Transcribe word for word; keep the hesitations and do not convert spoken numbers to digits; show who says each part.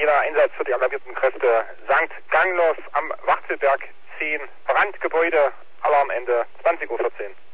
Speaker 1: Berliner Einsatz für die alarmierten Kräfte. Sankt Ganglos am Wachtelberg zehn. Brandgebäude, Alarmende zwanzig Uhr vierzehn.